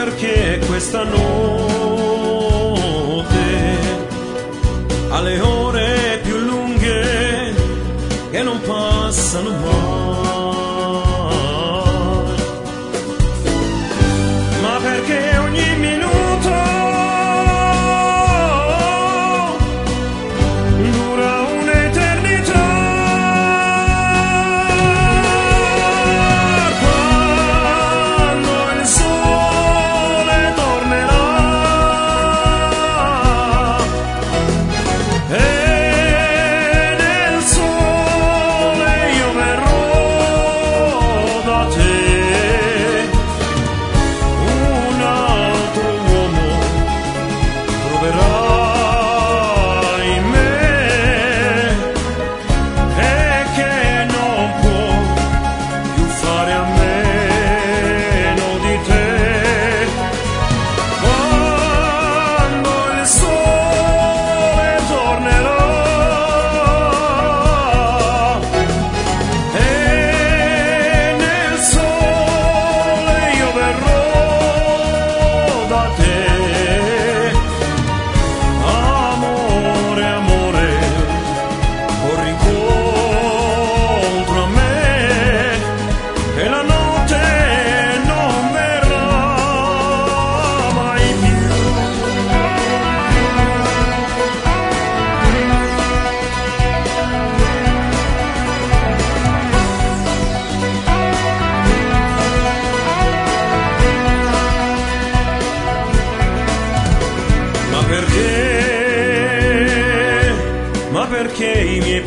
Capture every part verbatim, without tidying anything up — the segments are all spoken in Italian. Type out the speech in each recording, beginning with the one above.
perché questa notte alle ore più lunghe che non passano mai, ma perché ogni minuto dura un'eternità. Quando il sole tornerà e nel sole io verrò da te, un altro uomo troverai in me e che non può più fare a meno di te. Quando il sole tornerà e nel sole io verrò da te, amore, amore, corri incontro a me e la notte non verrà mai più. Ma perché, ma perché i miei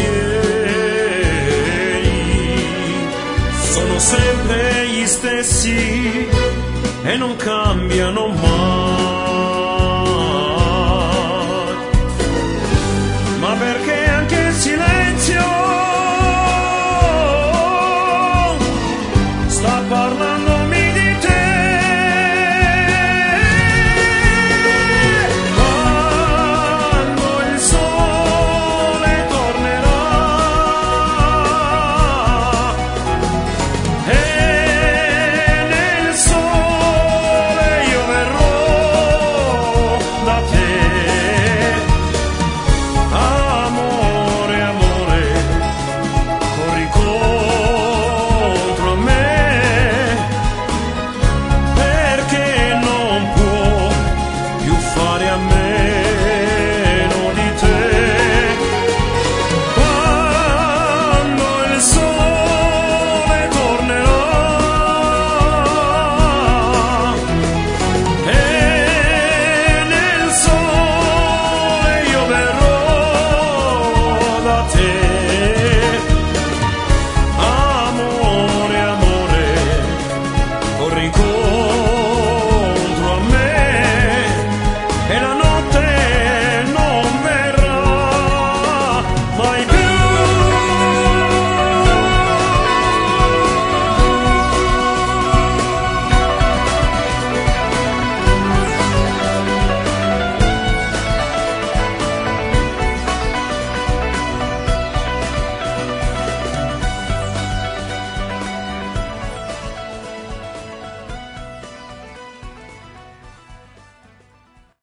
pensieri sono sempre gli stessi e non cambiano mai.